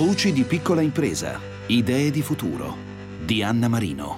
Voci di piccola impresa. Idee di futuro. Di Anna Marino.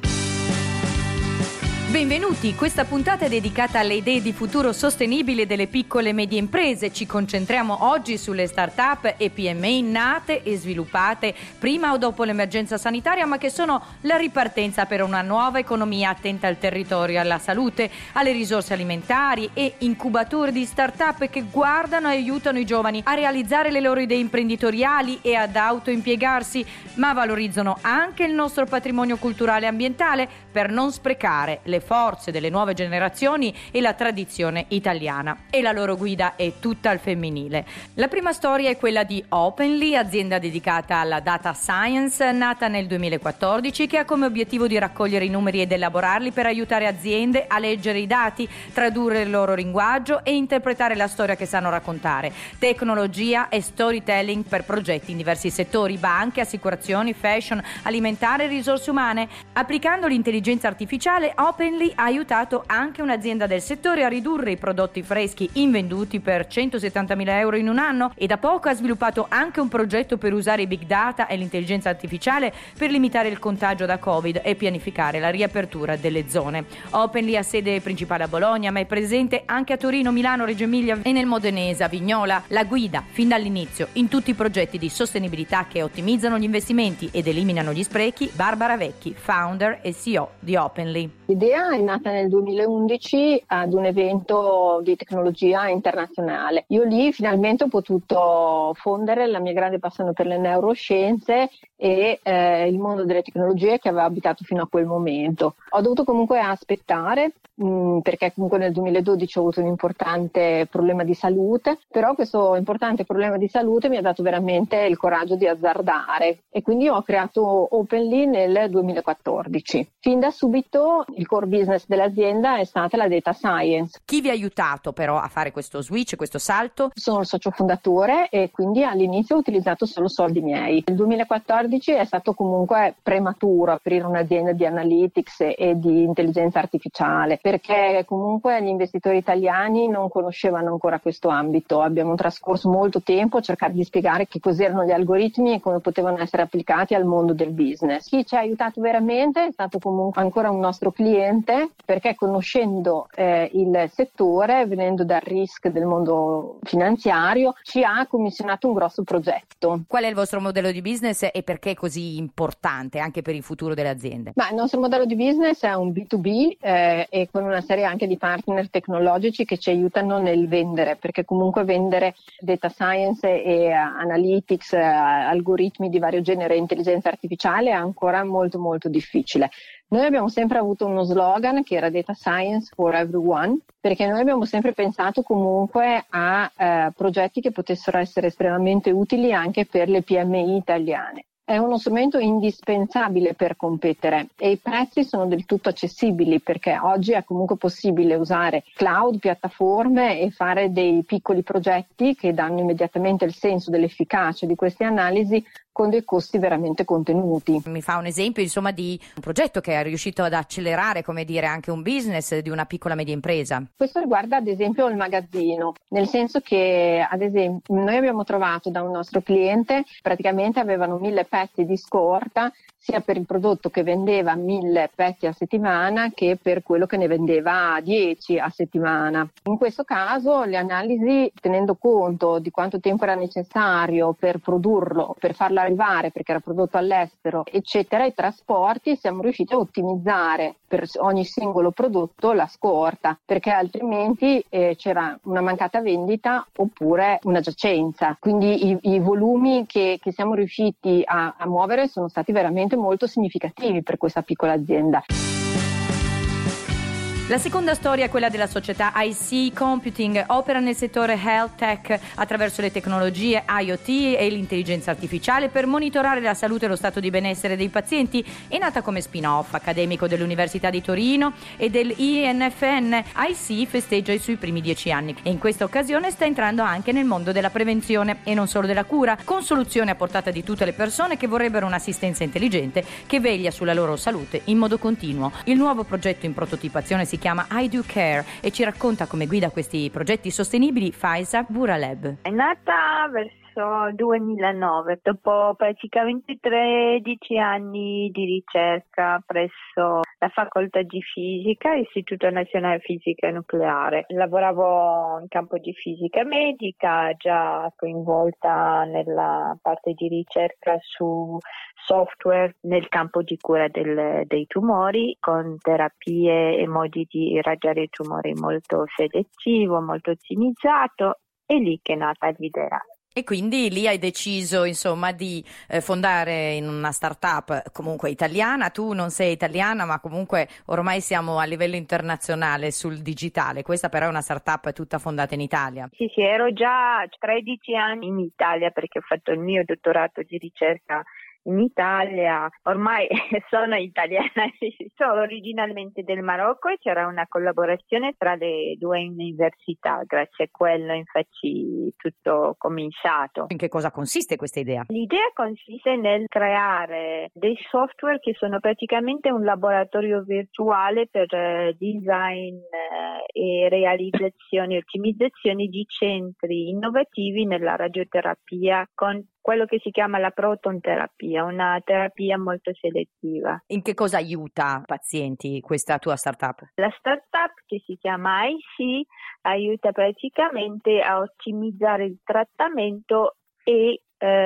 Benvenuti, questa puntata è dedicata alle idee di futuro sostenibile delle piccole e medie imprese. Ci concentriamo oggi sulle start-up e PMI nate e sviluppate prima o dopo l'emergenza sanitaria, ma che sono la ripartenza per una nuova economia attenta al territorio, alla salute, alle risorse alimentari e incubatori di start-up che guardano e aiutano i giovani a realizzare le loro idee imprenditoriali e ad autoimpiegarsi, ma valorizzano anche il nostro patrimonio culturale e ambientale per non sprecare le forze delle nuove generazioni e la tradizione italiana. E la loro guida è tutta al femminile. La prima storia è quella di Openly, azienda dedicata alla data science, nata nel 2014, che ha come obiettivo di raccogliere i numeri ed elaborarli per aiutare aziende a leggere i dati, tradurre il loro linguaggio e interpretare la storia che sanno raccontare. Tecnologia e storytelling per progetti in diversi settori: banche, assicurazioni, fashion, alimentare e risorse umane. Applicando l'intelligenza artificiale, Openly ha aiutato anche un'azienda del settore a ridurre i prodotti freschi invenduti per 170.000 euro in un anno, e da poco ha sviluppato anche un progetto per usare i big data e l'intelligenza artificiale per limitare il contagio da Covid e pianificare la riapertura delle zone. Openly ha sede principale a Bologna, ma è presente anche a Torino, Milano, Reggio Emilia e nel modenese a Vignola. La guida fin dall'inizio in tutti i progetti di sostenibilità che ottimizzano gli investimenti ed eliminano gli sprechi, Barbara Vecchi, founder e CEO di Openly. L'idea è nata nel 2011 ad un evento di tecnologia internazionale. Io lì finalmente ho potuto fondere la mia grande passione per le neuroscienze e il mondo delle tecnologie che aveva abitato fino a quel momento. Ho dovuto comunque aspettare perché comunque nel 2012 ho avuto un importante problema di salute, però questo importante problema di salute mi ha dato veramente il coraggio di azzardare e quindi ho creato Openly nel 2014. Fin da subito il core business dell'azienda è stata la data science. Chi vi ha aiutato però a fare questo switch, questo salto? Sono il socio fondatore e quindi all'inizio ho utilizzato solo soldi miei. Nel 2014 è stato comunque prematuro aprire un'azienda di analytics e di intelligenza artificiale, perché comunque gli investitori italiani non conoscevano ancora questo ambito. Abbiamo trascorso molto tempo a cercare di spiegare che cos'erano gli algoritmi e come potevano essere applicati al mondo del business. Chi ci ha aiutato veramente è stato comunque ancora un nostro cliente, perché conoscendo il settore, venendo dal risk del mondo finanziario, ci ha commissionato un grosso progetto. Qual è il vostro modello di business e perché è così importante anche per il futuro delle aziende? Il nostro modello di business è un B2B e con una serie anche di partner tecnologici che ci aiutano nel vendere, perché comunque vendere data science e analytics, algoritmi di vario genere e intelligenza artificiale è ancora molto molto difficile. Noi abbiamo sempre avuto uno slogan che era Data Science for Everyone, perché noi abbiamo sempre pensato comunque a progetti che potessero essere estremamente utili anche per le PMI italiane. È uno strumento indispensabile per competere e i prezzi sono del tutto accessibili, perché oggi è comunque possibile usare cloud, piattaforme e fare dei piccoli progetti che danno immediatamente il senso dell'efficacia di queste analisi con dei costi veramente contenuti. Mi fa un esempio di un progetto che è riuscito ad accelerare, anche un business di una piccola media impresa. Questo riguarda ad esempio il magazzino, nel senso che ad esempio noi abbiamo trovato da un nostro cliente, praticamente avevano 1.000 pezzi di scorta sia per il prodotto che vendeva 1.000 pezzi a settimana che per quello che ne vendeva 10 a settimana. In questo caso le analisi, tenendo conto di quanto tempo era necessario per produrlo, per farlo arrivare perché era prodotto all'estero, eccetera, i trasporti, siamo riusciti a ottimizzare per ogni singolo prodotto la scorta, perché altrimenti c'era una mancata vendita oppure una giacenza. Quindi i volumi che siamo riusciti a muovere sono stati veramente molto significativi per questa piccola azienda. La seconda storia è quella della società IC Computing. Opera nel settore health tech attraverso le tecnologie IoT e l'intelligenza artificiale per monitorare la salute e lo stato di benessere dei pazienti. È nata come spin-off accademico dell'Università di Torino e dell'INFN. IC festeggia i suoi primi 10 anni e in questa occasione sta entrando anche nel mondo della prevenzione e non solo della cura, con soluzioni a portata di tutte le persone che vorrebbero un'assistenza intelligente che veglia sulla loro salute in modo continuo. Il nuovo progetto in prototipazione si chiama I Do Care e ci racconta come guida questi progetti sostenibili Faiza Buraleb. È nata verso verso 2009, dopo praticamente 13 anni di ricerca presso la facoltà di fisica, Istituto Nazionale Fisica Nucleare. Lavoravo in campo di fisica medica, già coinvolta nella parte di ricerca su software nel campo di cura dei tumori, con terapie e modi di irraggiare i tumori molto selettivo, molto ottimizzato. È lì che è nata l'idea. E quindi lì hai deciso, insomma, di fondare in una startup comunque italiana. Tu non sei italiana, ma comunque ormai siamo a livello internazionale sul digitale. Questa però è una startup tutta fondata in Italia. Sì, ero già 13 anni in Italia perché ho fatto il mio dottorato di ricerca in Italia. Ormai sono italiana, sono originalmente del Marocco e c'era una collaborazione tra le due università, grazie a quello infatti tutto cominciato. In che cosa consiste questa idea? L'idea consiste nel creare dei software che sono praticamente un laboratorio virtuale per design e realizzazione e ottimizzazione di centri innovativi nella radioterapia con quello che si chiama la protonterapia, una terapia molto selettiva. In che cosa aiuta i pazienti questa tua startup? La startup, che si chiama IC, aiuta praticamente a ottimizzare il trattamento e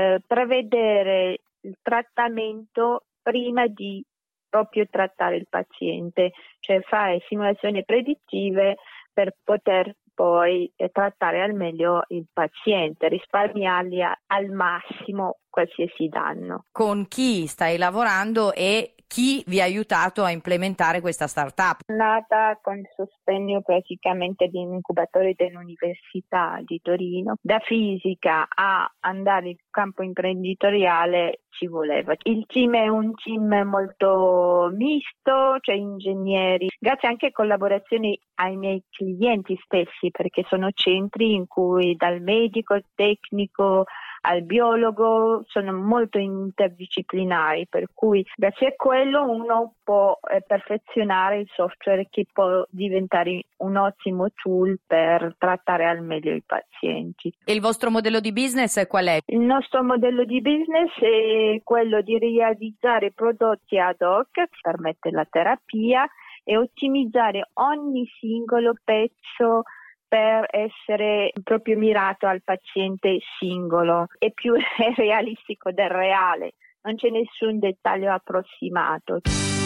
prevedere il trattamento prima di proprio trattare il paziente, cioè fare simulazioni predittive per poter poi trattare al meglio il paziente, risparmiargli al massimo qualsiasi danno. Con chi stai lavorando e chi vi ha aiutato a implementare questa startup? Nata con il sostegno praticamente di un incubatore dell'Università di Torino. Da fisica a andare in campo imprenditoriale ci voleva. Il team è un team molto misto, cioè ingegneri, grazie anche a collaborazioni ai miei clienti stessi, perché sono centri in cui dal medico al tecnico al biologo sono molto interdisciplinari, per cui grazie a quello uno può perfezionare il software che può diventare un ottimo tool per trattare al meglio i pazienti. E il vostro modello di business qual è? Il nostro modello di business è quello di realizzare prodotti ad hoc che permette la terapia e ottimizzare ogni singolo pezzo per essere proprio mirato al paziente singolo. È più realistico del reale, non c'è nessun dettaglio approssimato.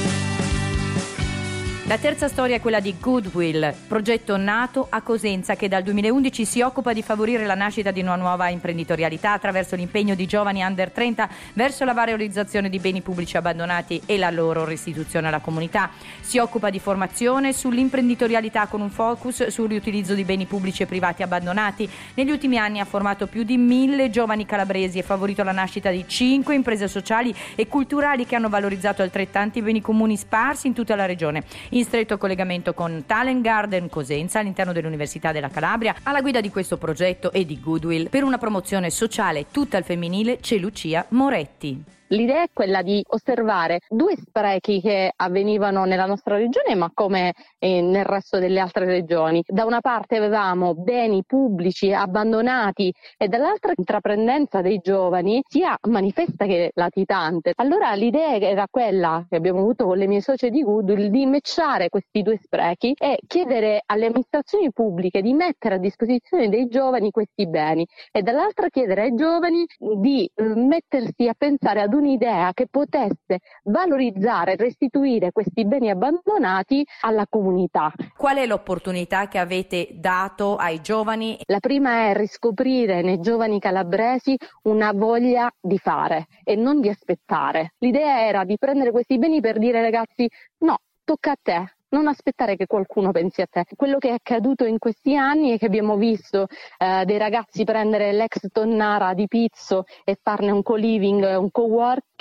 La terza storia è quella di Goodwill, progetto nato a Cosenza che dal 2011 si occupa di favorire la nascita di una nuova imprenditorialità attraverso l'impegno di giovani under 30 verso la valorizzazione di beni pubblici abbandonati e la loro restituzione alla comunità. Si occupa di formazione sull'imprenditorialità con un focus sul riutilizzo di beni pubblici e privati abbandonati. Negli ultimi anni ha formato più di 1.000 giovani calabresi e favorito la nascita di 5 imprese sociali e culturali che hanno valorizzato altrettanti beni comuni sparsi in tutta la regione. In stretto collegamento con Talent Garden Cosenza all'interno dell'Università della Calabria, alla guida di questo progetto e di Goodwill per una promozione sociale tutta al femminile c'è Lucia Moretti. L'idea è quella di osservare due sprechi che avvenivano nella nostra regione, ma come nel resto delle altre regioni. Da una parte avevamo beni pubblici abbandonati e dall'altra intraprendenza dei giovani, sia manifesta che latitante. Allora l'idea era quella che abbiamo avuto con le mie socie di Goodwill di matchare questi due sprechi e chiedere alle amministrazioni pubbliche di mettere a disposizione dei giovani questi beni e dall'altra chiedere ai giovani di mettersi a pensare ad un'idea che potesse valorizzare e restituire questi beni abbandonati alla comunità. Qual è l'opportunità che avete dato ai giovani? La prima è riscoprire nei giovani calabresi una voglia di fare e non di aspettare. L'idea era di prendere questi beni per dire ai ragazzi no, tocca a te. Non aspettare che qualcuno pensi a te. Quello che è accaduto in questi anni è che abbiamo visto dei ragazzi prendere l'ex tonnara di Pizzo e farne un co-living, un co-working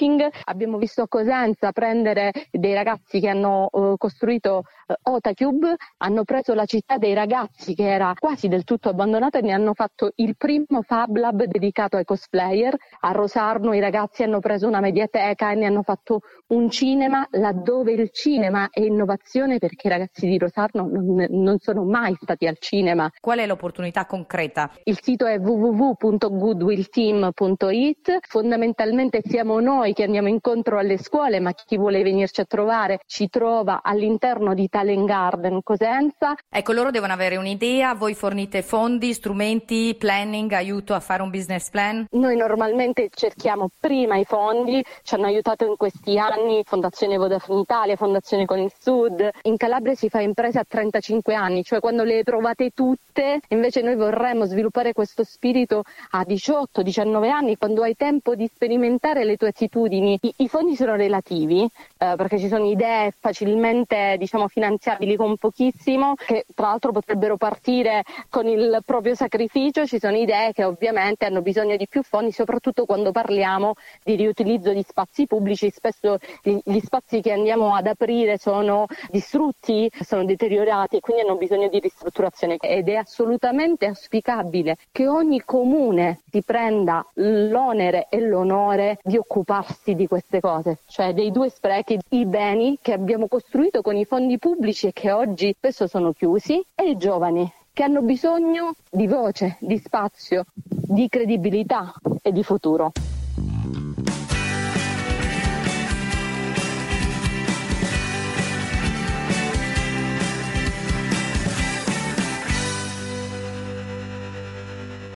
coworking. Abbiamo visto a Cosenza prendere dei ragazzi che hanno costruito Otacube, hanno preso la città dei ragazzi che era quasi del tutto abbandonata e ne hanno fatto il primo Fab Lab dedicato ai cosplayer. A Rosarno i ragazzi hanno preso una mediateca e ne hanno fatto un cinema, laddove il cinema è innovazione, perché i ragazzi di Rosarno non sono mai stati al cinema. Qual è l'opportunità concreta? Il sito è www.goodwillteam.it. Fondamentalmente siamo noi che andiamo incontro alle scuole, ma chi vuole venirci a trovare ci trova all'interno di Talent Garden Cosenza. Ecco, loro devono avere un'idea, voi fornite fondi, strumenti, planning, aiuto a fare un business plan? Noi normalmente cerchiamo prima i fondi, ci hanno aiutato in questi anni Fondazione Vodafone Italia, Fondazione Con il Sud. In Calabria si fa impresa a 35 anni, cioè quando le provate tutte. Invece noi vorremmo sviluppare questo spirito a 18-19 anni, quando hai tempo di sperimentare le tue attitudini. I fondi sono relativi, perché ci sono idee facilmente finanziabili con pochissimo, che tra l'altro potrebbero partire con il proprio sacrificio. Ci sono idee che ovviamente hanno bisogno di più fondi, soprattutto quando parliamo di riutilizzo di spazi pubblici. Spesso gli spazi che andiamo ad aprire sono distrutti, sono deteriorati e quindi hanno bisogno di ristrutturazione, ed è assolutamente auspicabile che ogni comune si prenda l'onere e l'onore di occuparsi di queste cose, cioè dei due sprechi: i beni che abbiamo costruito con i fondi pubblici e che oggi spesso sono chiusi, e i giovani che hanno bisogno di voce, di spazio, di credibilità e di futuro.